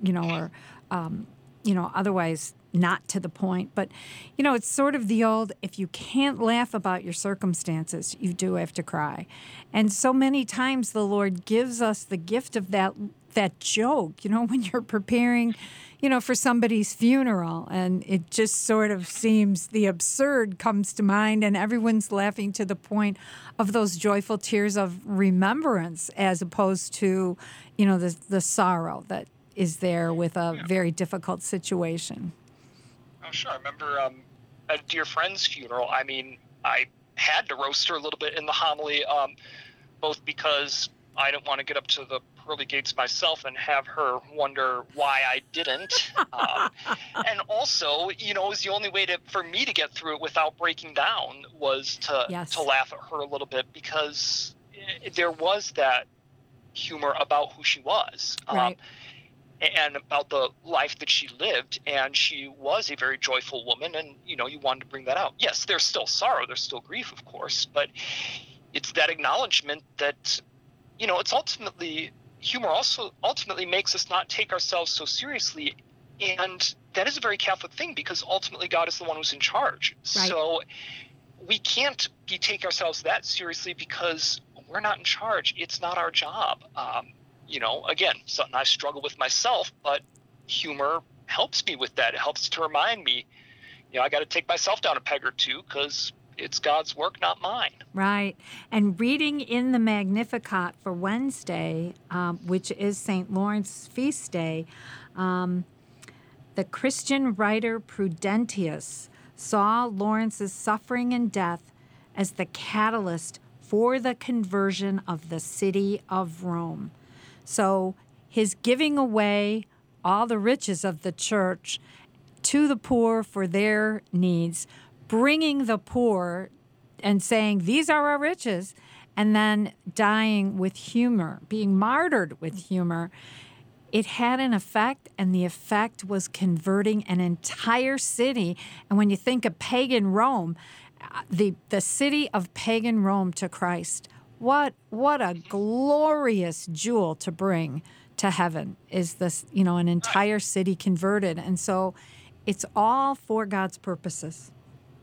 otherwise not to the point. But, it's sort of the old, if you can't laugh about your circumstances, you do have to cry. And so many times the Lord gives us the gift of that joke, when you're preparing, for somebody's funeral, and it just sort of seems the absurd comes to mind, and everyone's laughing to the point of those joyful tears of remembrance, as opposed to, the sorrow that is there with a very difficult situation. Oh, sure. I remember at a dear friend's funeral, I had to roast her a little bit in the homily, both because I didn't want to get up to the pearly gates myself and have her wonder why I didn't. And also, it was the only way for me to get through it without breaking down was to laugh at her a little bit, because there was that humor about who she was. Right. And about the life that she lived, and she was a very joyful woman, and, you wanted to bring that out. Yes, there's still sorrow, there's still grief, of course, but it's that acknowledgement that, it's humor also ultimately makes us not take ourselves so seriously, and that is a very Catholic thing, because ultimately God is the one who's in charge. Right. So we can't take ourselves that seriously, because we're not in charge. It's not our job. Again, something I struggle with myself, but humor helps me with that. It helps to remind me, I got to take myself down a peg or two, because it's God's work, not mine. Right. And reading in the Magnificat for Wednesday, which is St. Lawrence's feast day, the Christian writer Prudentius saw Lawrence's suffering and death as the catalyst for the conversion of the city of Rome. So his giving away all the riches of the church to the poor for their needs, bringing the poor and saying, these are our riches, and then dying with humor, being martyred with humor. It had an effect, and the effect was converting an entire city. And when you think of pagan Rome, the city of pagan Rome to Christ, what a glorious jewel to bring to heaven is this, an entire city converted. And so it's all for God's purposes.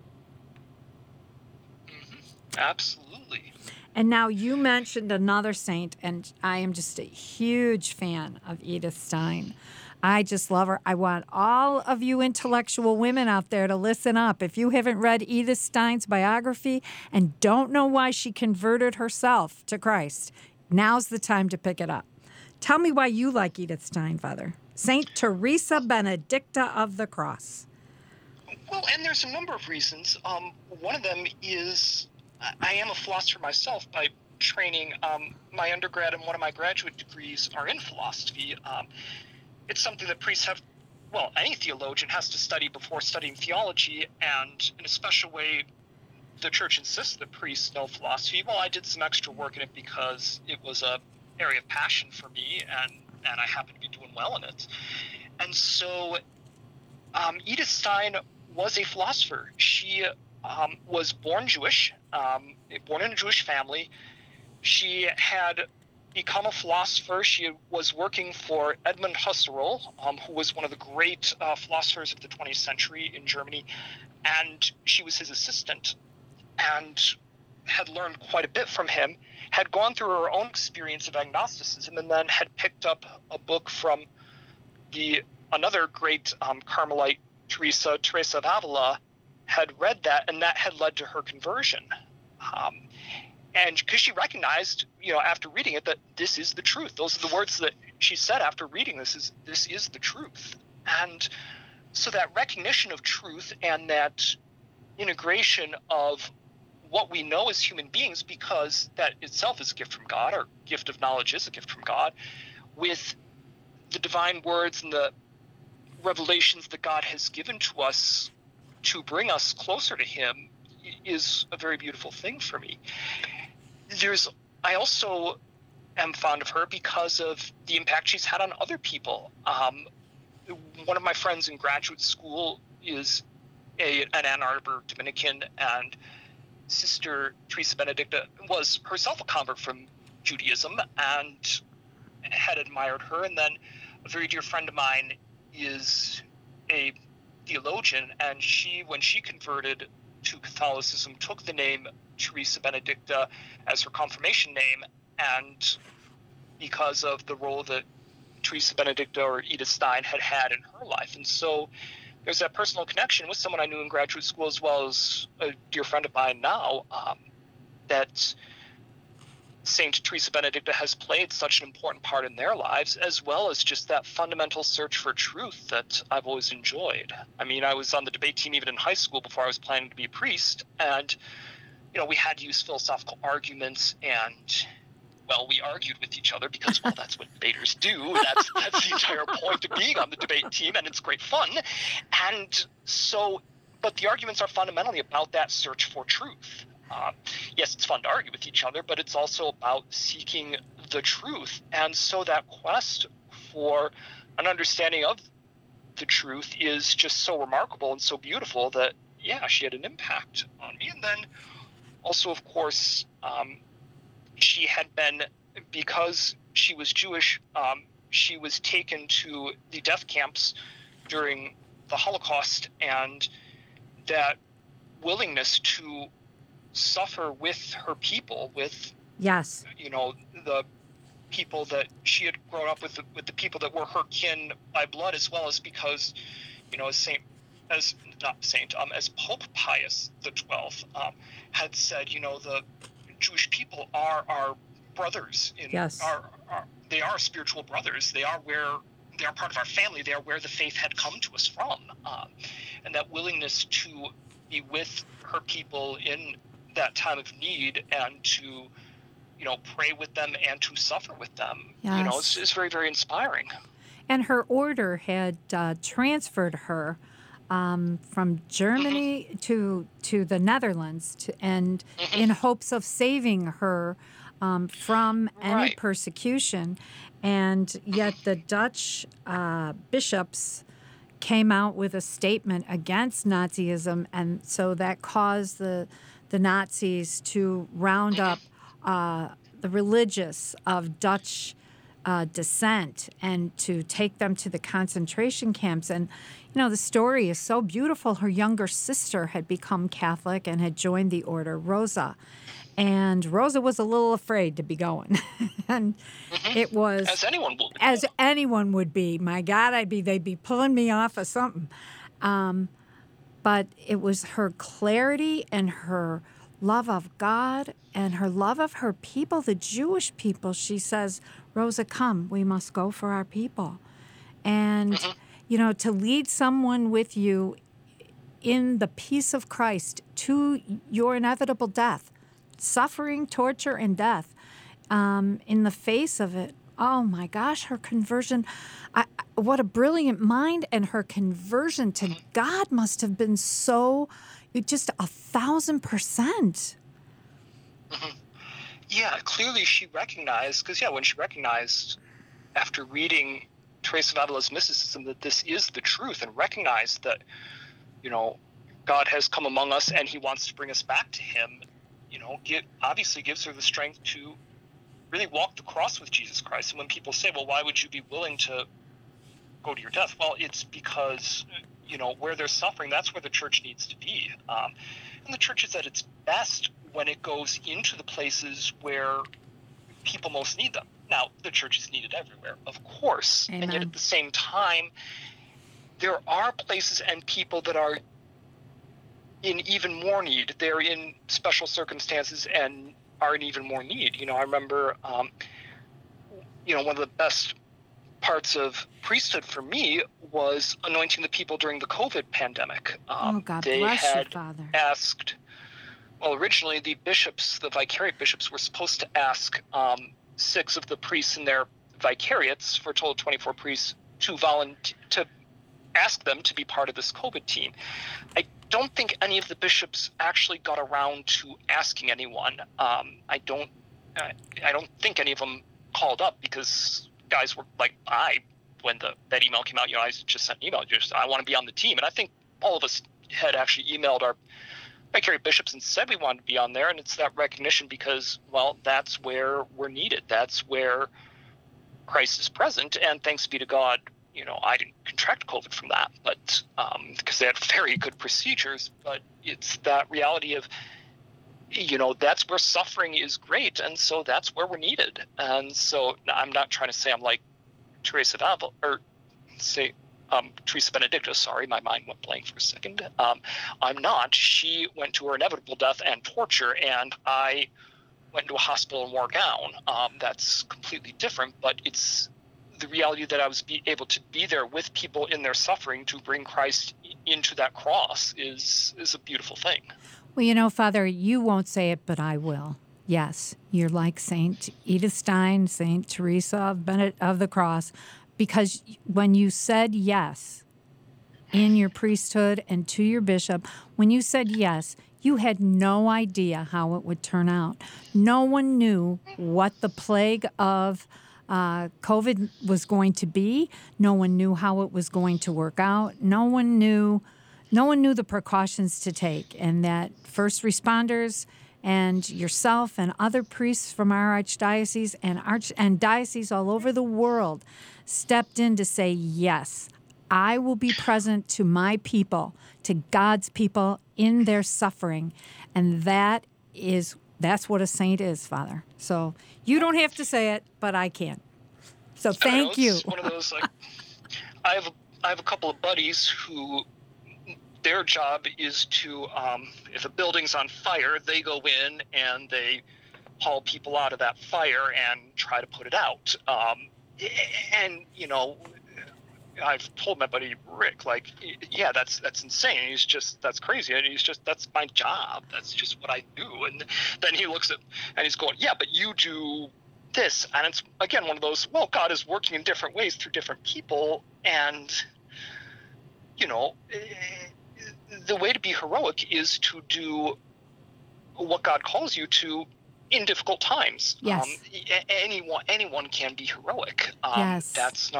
Absolutely. And now you mentioned another saint, and I am just a huge fan of Edith Stein. I just love her. I want all of you intellectual women out there to listen up. If you haven't read Edith Stein's biography and don't know why she converted herself to Christ, now's the time to pick it up. Tell me why you like Edith Stein, Father. Saint Teresa Benedicta of the Cross. Well, and there's a number of reasons. One of them is I am a philosopher myself by training. My undergrad and one of my graduate degrees are in philosophy. It's something that priests have, well, any theologian has to study before studying theology, and in a special way, the church insists that priests know philosophy. Well, I did some extra work in it because it was a area of passion for me, and I happen to be doing well in it. And so Edith Stein was a philosopher. She was born Jewish, born in a Jewish family. She had become a philosopher. She was working for Edmund Husserl, who was one of the great philosophers of the 20th century in Germany, and she was his assistant and had learned quite a bit from him, had gone through her own experience of agnosticism, and then had picked up a book from another great Carmelite, Teresa of Avila, had read that, and that had led to her conversion. And because she recognized, after reading it, that this is the truth. Those are the words that she said after reading this is the truth. And so that recognition of truth and that integration of what we know as human beings, because that itself is a gift from God, or gift of knowledge is a gift from God, with the divine words and the revelations that God has given to us to bring us closer to him, is a very beautiful thing for me. I also am fond of her because of the impact she's had on other people. One of my friends in graduate school is an Ann Arbor Dominican, and Sister Teresa Benedicta was herself a convert from Judaism and had admired her. And then a very dear friend of mine is a theologian, and when she converted to Catholicism, took the name Teresa Benedicta as her confirmation name, and because of the role that Teresa Benedicta or Edith Stein had in her life. And so there's that personal connection with someone I knew in graduate school, as well as a dear friend of mine now, that Saint Teresa Benedicta has played such an important part in their lives, as well as just that fundamental search for truth that I've always enjoyed. I mean, I was on the debate team even in high school before I was planning to be a priest, and we had to use philosophical arguments, and we argued with each other because, that's what debaters do. That's the entire point of being on the debate team, and it's great fun. And so, but the arguments are fundamentally about that search for truth. Yes, it's fun to argue with each other, but it's also about seeking the truth. And so that quest for an understanding of the truth is just so remarkable and so beautiful that, she had an impact on me. And then also, of course, she had been, because she was Jewish, she was taken to the death camps during the Holocaust, and that willingness to suffer with her people, with the people that she had grown up with the people that were her kin by blood, as well as because, as Pope Pius XII had said, the Jewish people are our brothers. They are spiritual brothers. They are part of our family. They are where the faith had come to us from, and that willingness to be with her people in that time of need and to pray with them and to suffer with them. It's very, very inspiring. And her order had transferred her from Germany to the Netherlands, and in hopes of saving her from any persecution. And yet the Dutch bishops came out with a statement against Nazism, and so that caused the Nazis to round up the religious of Dutch descent and to take them to the concentration camps. And, you know, the story is so beautiful. Her younger sister had become Catholic and had joined the order, Rosa. And Rosa was a little afraid to be going. And it was... As anyone would be. My God, they'd be pulling me off of something. But it was her clarity and her love of God and her love of her people, the Jewish people. She says, Rosa, come, we must go for our people. And, you know, to lead someone with you in the peace of Christ to your inevitable death, suffering, torture, and death, in the face of it. Oh my gosh, her conversion, what a brilliant mind, and her conversion to God must have been so, just 1,000%. Yeah, clearly she recognized, because when she recognized after reading Teresa of Avila's mysticism that this is the truth, and recognized that, you know, God has come among us and he wants to bring us back to him, you know, obviously gives her the strength to really walk the cross with Jesus Christ. And when people say, well, why would you be willing to go to your death? Well, it's because, you know, where there's suffering, that's where the church needs to be. And the church is at its best when it goes into the places where people most need them. Now, the church is needed everywhere, of course. Amen. And yet at the same time, there are places and people that are in even more need. They're in special circumstances and are in even more need. You know, I remember, you know, one of the best parts of priesthood for me was anointing the people during the COVID pandemic. God they bless had you, Father. asked, well, originally the bishops, the vicariate bishops, were supposed to ask 6 of the priests in their vicariates, for a total of 24 priests, to ask them to be part of this COVID team. I don't think any of the bishops actually got around to asking anyone. I don't think any of them called up, because guys were like, when that email came out, you know, I just sent an email, I want to be on the team. And I think all of us had actually emailed our vicariate bishops and said we wanted to be on there. And it's that recognition because, well, that's where we're needed. That's where Christ is present. And thanks be to God, you know, I didn't contract COVID from that, but because they had very good procedures. But it's that reality of, you know, that's where suffering is great, and so that's where we're needed. And so I'm not trying to say I'm like Teresa of Avila, or say Teresa Benedicta. Sorry, my mind went blank for a second. I'm not. She went to her inevitable death and torture, and I went into a hospital and wore a gown. That's completely different, but it's the reality that I was able to be there with people in their suffering to bring Christ into that cross is a beautiful thing. Well, you know, Father, you won't say it, but I will. Yes, you're like Saint Edith Stein, Saint Teresa of the Cross, because when you said yes in your priesthood and to your bishop, when you said yes, you had no idea how it would turn out. No one knew what the plague of COVID was going to be. No one knew how it was going to work out. No one knew the precautions to take, and that first responders and yourself and other priests from our archdiocese and dioceses all over the world stepped in to say, yes, I will be present to my people, to God's people in their suffering. And that's what a saint is, Father. So you don't have to say it, but I can. So thank you. It's one of those, like, I have a couple of buddies who their job is to, if a building's on fire, they go in and they haul people out of that fire and try to put it out. And, you know, I've told my buddy Rick, like, yeah, that's insane. That's crazy. And that's my job. That's just what I do. And then he looks at, and he's going, yeah, but you do this. And it's, again, one of those, well, God is working in different ways through different people. And the way to be heroic is to do what God calls you to in difficult times. Yes. Anyone can be heroic. Yes.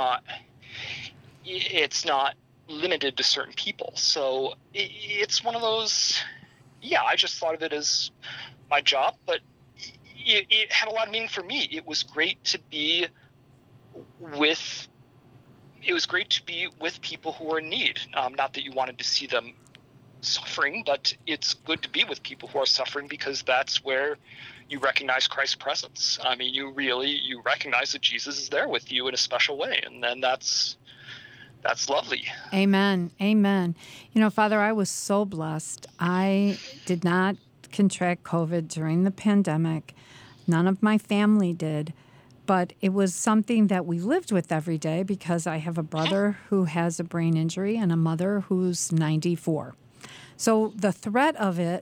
It's not limited to certain people. So it's one of those, I just thought of it as my job, but it had a lot of meaning for me. It was great to be with people who are in need. Not that you wanted to see them suffering, but it's good to be with people who are suffering, because that's where you recognize Christ's presence. I mean, you recognize that Jesus is there with you in a special way, and then that's lovely. Amen. Amen. Father, I was so blessed. I did not contract COVID during the pandemic. None of my family did. But it was something that we lived with every day, because I have a brother who has a brain injury and a mother who's 94. So the threat of it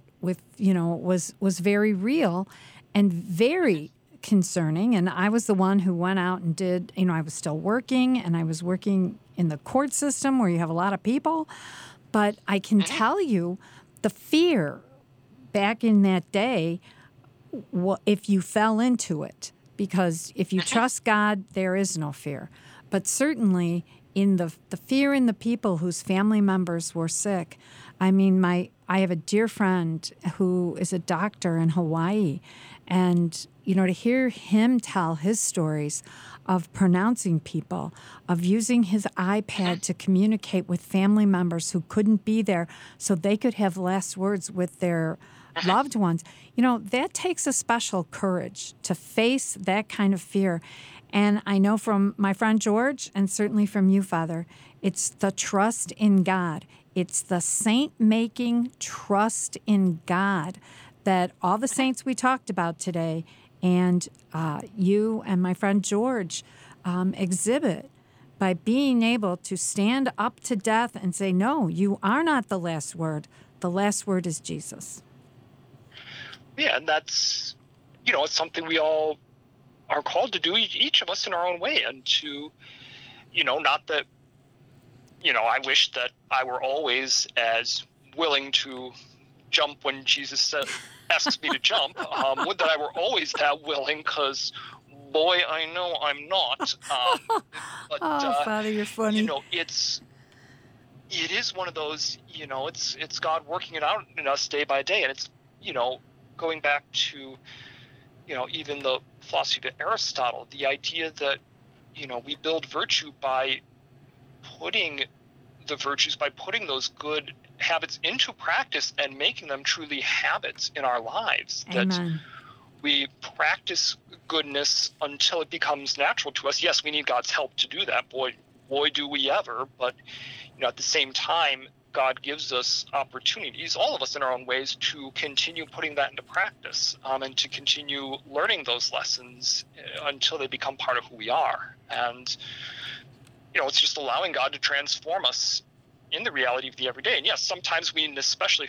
was very real and very concerning. And I was the one who went out and did, I was still working, and I was working in the court system where you have a lot of people. But I can tell you the fear back in that day, if you fell into it. Because if you trust God, there is no fear. But certainly in the fear in the people whose family members were sick. I mean, I have a dear friend who is a doctor in Hawaii. And, to hear him tell his stories of pronouncing people, of using his iPad to communicate with family members who couldn't be there so they could have last words with their loved ones, that takes a special courage to face that kind of fear. And I know from my friend George, and certainly from you, Father, it's the trust in God. It's the saint-making trust in God that all the saints we talked about today, and you and my friend George exhibit by being able to stand up to death and say, no, you are not the last word. The last word is Jesus. Yeah, and that's, it's something we all are called to do, each of us in our own way. And to, not that, I wish that I were always as willing to jump when Jesus asks me to jump. Would that I were always that willing, because, boy, I know I'm not. But, Father, you're funny. It is one of those, it's God working it out in us day by day. And it's, going back to, even the philosophy of Aristotle, the idea that, we build virtue by putting those good habits into practice and making them truly habits in our lives. Amen. That we practice goodness until it becomes natural to us. Yes, we need God's help to do that. Boy, do we ever. But, at the same time, God gives us opportunities, all of us in our own ways, to continue putting that into practice, and to continue learning those lessons until they become part of who we are. And, it's just allowing God to transform us in the reality of the everyday. And yes, sometimes we need especially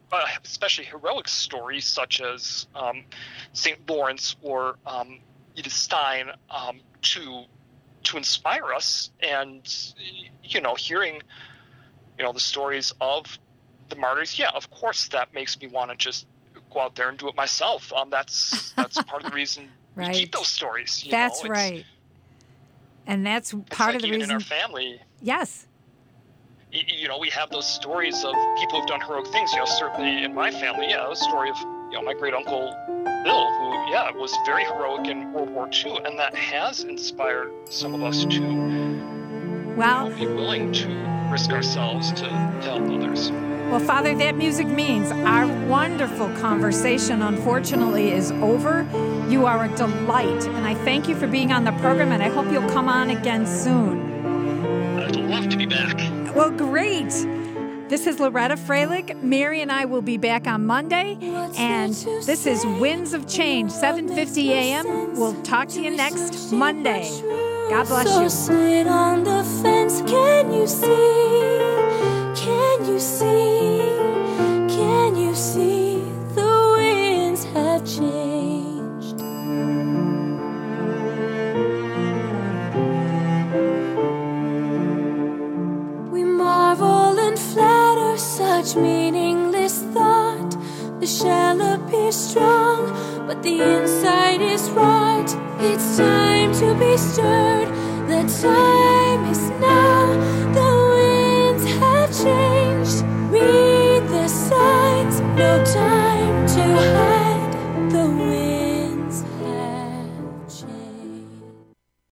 heroic stories, such as St. Lawrence or Edith Stein, to inspire us. And, hearing the stories of the martyrs, of course, that makes me want to just go out there and do it myself. That's part of the reason right. we keep those stories. That's right. And that's part of the reason. In our family. Yes. We have those stories of people who've done heroic things. Certainly in my family, the story of my great uncle Bill, who was very heroic in World War II, and that has inspired some of us to be willing to risk ourselves to help others. Well, Father, that music means our wonderful conversation, unfortunately, is over. You are a delight, and I thank you for being on the program, and I hope you'll come on again soon. I'd love to be back. Well, great. This is Loretta Freilich. Mary and I will be back on Monday, and this is Winds of Change, 7:50 a.m. We'll talk to you next Monday. God bless you. So sit on the fence, can you see? Can you see? Can you see the winds have changed? We marvel much meaningless thought. The shell appears strong, but the inside is rot. It's time to be stirred. The time is now. The winds have changed. Read the signs. No time to hide.